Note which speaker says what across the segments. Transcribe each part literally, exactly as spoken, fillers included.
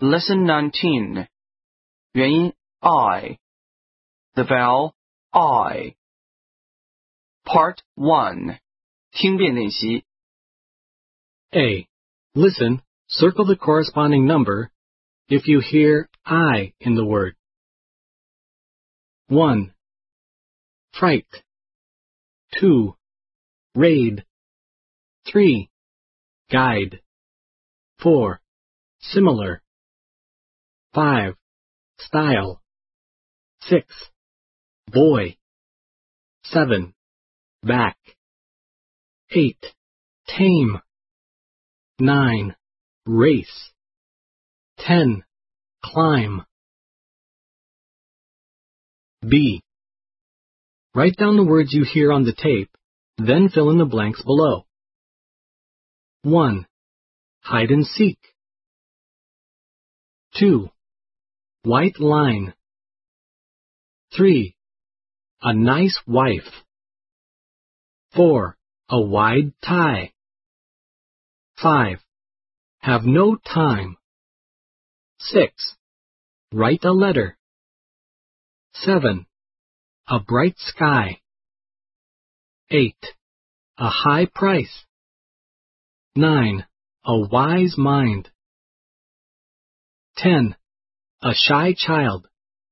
Speaker 1: Lesson nineteen. 元音 I. The vowel I. Part one. 听辨练习
Speaker 2: A. Listen, circle the corresponding number if you hear I in the word. one. Fright. two. Raid. three. Guide. four. Similar. five. Style. six. Boy. seven. Back. eight. Tame. nine. Race. ten. Climb. B. Write down the words you hear on the tape, then fill in the blanks below. one. Hide and seek. two. White line. three. A nice wife. four. A wide tie. five. Have no time. six. Write a letter. seven. A bright sky. eight. A high price. nine. A wise mind. ten. A shy child.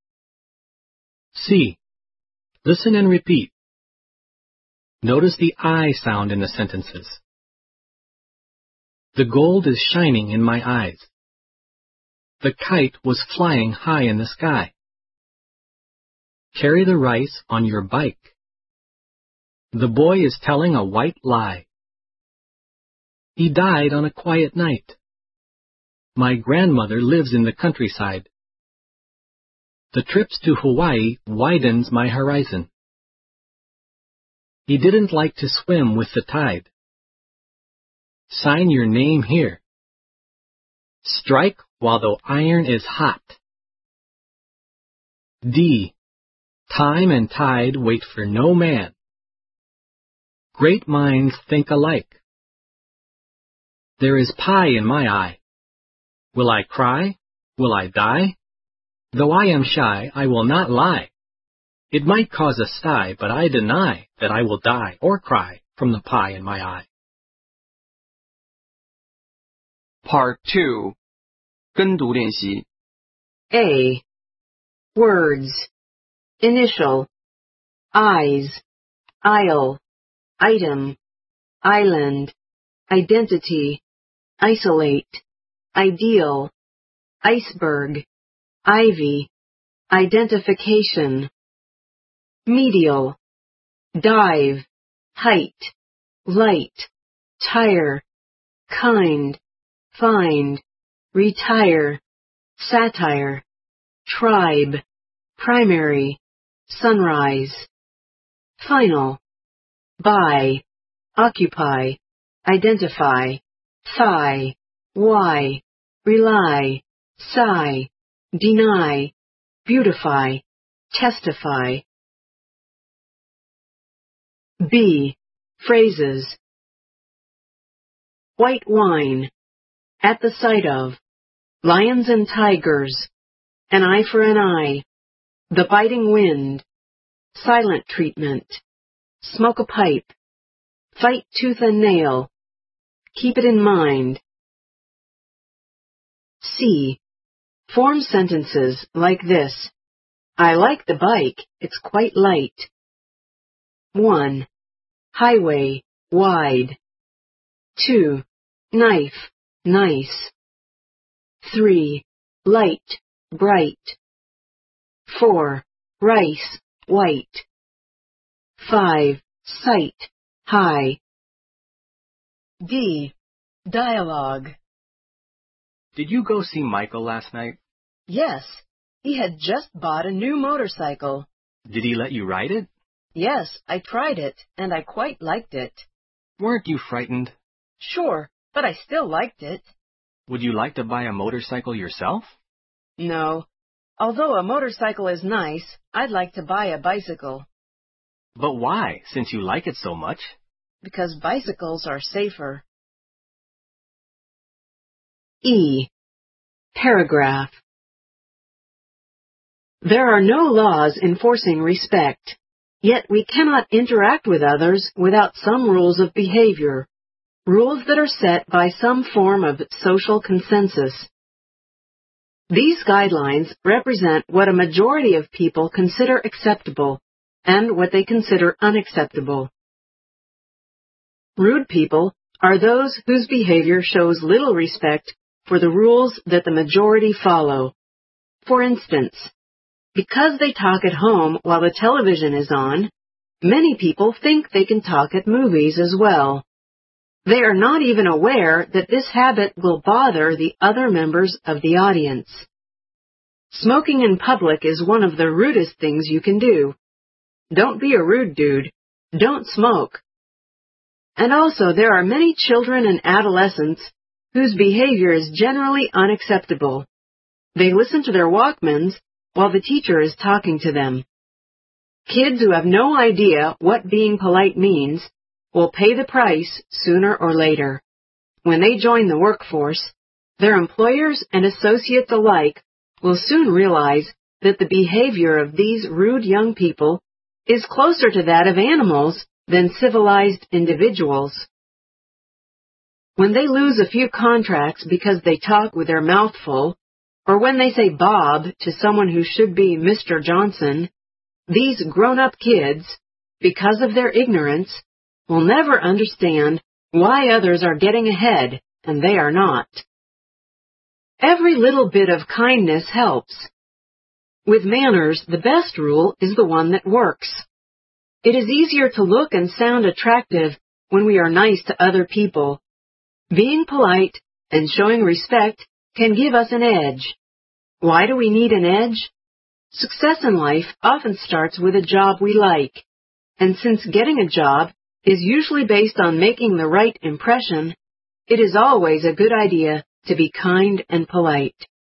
Speaker 2: C. Listen and repeat. Notice the I sound in the sentences. The gold is shining in my eyes. The kite was flying high in the sky. Carry the rice on your bike. The boy is telling a white lie. He died on a quiet night. My grandmother lives in the countryside. The trips to Hawaii widens my horizon. He didn't like to swim with the tide. Sign your name here. Strike while the iron is hot. D. Time and tide wait for no man. Great minds think alike. There is pie in my eye. Will I cry? Will I die? Though I am shy, I will not lie. It might cause a sigh, but I deny that I will die or cry from the pie in my eye.
Speaker 1: Part two. 跟读练习
Speaker 3: A. Words. Initial. Eyes. Aisle. Item. Island. Identity. Isolate. Ideal. Iceberg. Ivy. Identification. Medial. Dive. Height. Light. Tire. Kind. Find. Retire. Satire. Tribe. Primary. Sunrise. Final. Buy. Occupy. Identify. Thigh. Why. Rely. Sigh. Deny. Beautify. Testify. B. Phrases. White wine. At the sight of. Lions and tigers. An eye for an eye. The biting wind. Silent treatment. Smoke a pipe. Fight tooth and nail. Keep it in mind. C. Form sentences like this. I like the bike, it's quite light. one. Highway, wide. two. Knife, nice. three. Light, bright. four. Rice, white. five. Sight, high. D. Dialogue.
Speaker 2: Did you go see Michael last night?
Speaker 3: Yes, he had just bought a new motorcycle.
Speaker 2: Did he let you ride it?
Speaker 3: Yes, I tried it, and I quite liked it.
Speaker 2: Weren't you frightened?
Speaker 3: Sure, but I still liked it.
Speaker 2: Would you like to buy a motorcycle yourself?
Speaker 3: No. Although a motorcycle is nice, I'd like to buy a bicycle.
Speaker 2: But why, since you like it so much?
Speaker 3: Because bicycles are safer. E. Paragraph. There are no laws enforcing respect, yet we cannot interact with others without some rules of behavior, rules that are set by some form of social consensus. These guidelines represent what a majority of people consider acceptable and what they consider unacceptable. Rude people are those whose behavior shows little respect for the rules that the majority follow. For instance, because they talk at home while the television is on, many people think they can talk at movies as well. They are not even aware that this habit will bother the other members of the audience. Smoking in public is one of the rudest things you can do. Don't be a rude dude. Don't smoke. And also, there are many children and adolescents whose behavior is generally unacceptable. They listen to their Walkmans while the teacher is talking to them. Kids who have no idea what being polite means will pay the price sooner or later. When they join the workforce, their employers and associates alike will soon realize that the behavior of these rude young people is closer to that of animals than civilized individuals. When they lose a few contracts because they talk with their mouth full, or when they say Bob to someone who should be Mister Johnson, these grown-up kids, because of their ignorance, will never understand why others are getting ahead and they are not. Every little bit of kindness helps. With manners, the best rule is the one that works. It is easier to look and sound attractive when we are nice to other people. Being polite and showing respect can give us an edge. Why do we need an edge? Success in life often starts with a job we like, and since getting a job is usually based on making the right impression, it is always a good idea to be kind and polite.